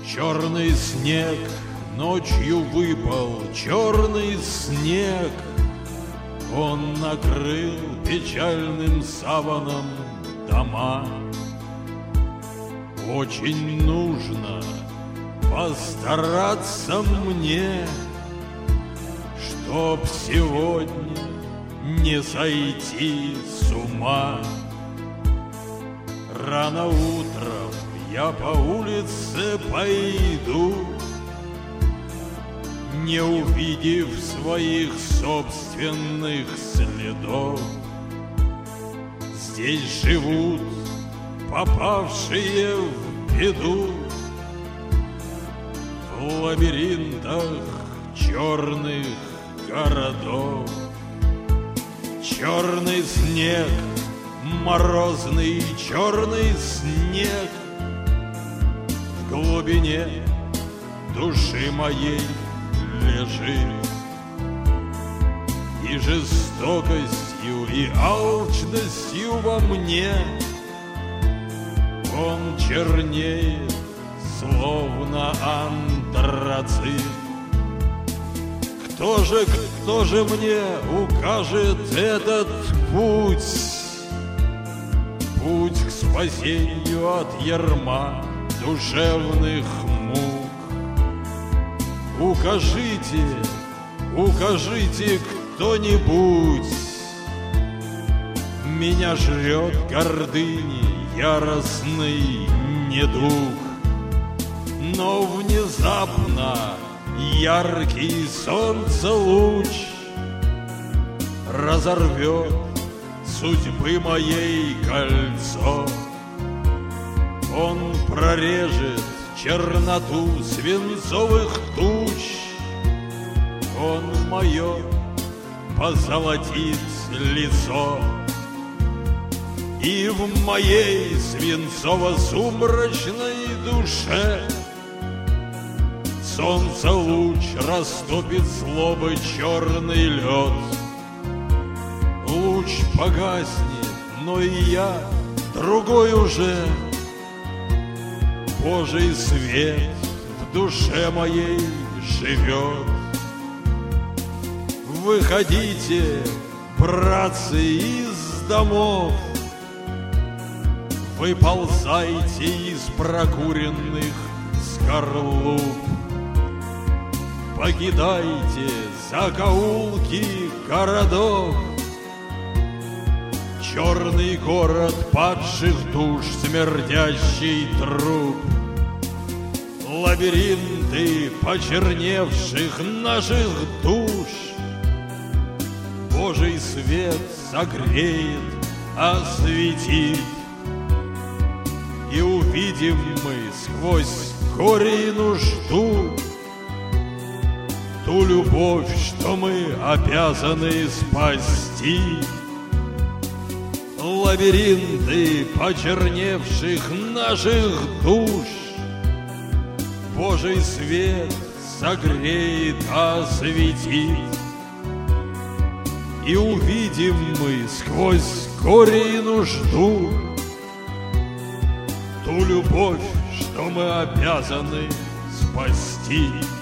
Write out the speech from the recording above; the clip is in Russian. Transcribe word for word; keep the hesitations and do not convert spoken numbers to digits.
Черный снег ночью выпал, черный снег. Он накрыл печальным саваном дома. Очень нужно постараться мне, чтоб сегодня не сойти с ума. Рано утром я по улице пойду, не увидев своих собственных следов. Здесь живут попавшие в беду в лабиринтах черных городов. Черный снег, морозный черный снег в глубине души моей лежит, и жестокостью, и алчностью во мне он чернеет, словно антрацит. Кто же, кто же мне укажет этот путь, путь к спасению от ярма душевных мук? Укажите, укажите кто-нибудь. Меня жрет гордыни яростный недуг, но внезапно яркий солнцелуч разорвет судьбы моей кольцо. Он прорежет черноту свинцовых туч, он мое позолотит лицо. И в моей свинцово-сумрачной душе солнце луч растопит злобы черный лед. Луч погаснет, но и я другой уже. Божий свет в душе моей живет. Выходите, братцы, из домов, выползайте из прокуренных скорлуп, покидайте закоулки городов. Черный город падших душ, смердящий труп, лабиринты почерневших наших душ. Божий свет согреет, осветит, и увидим мы сквозь горе и нужду ту любовь, что мы обязаны спасти. Лабиринты почерневших наших душ Божий свет согреет, осветит, и увидим мы сквозь горе и нужду ту любовь, что мы обязаны спасти.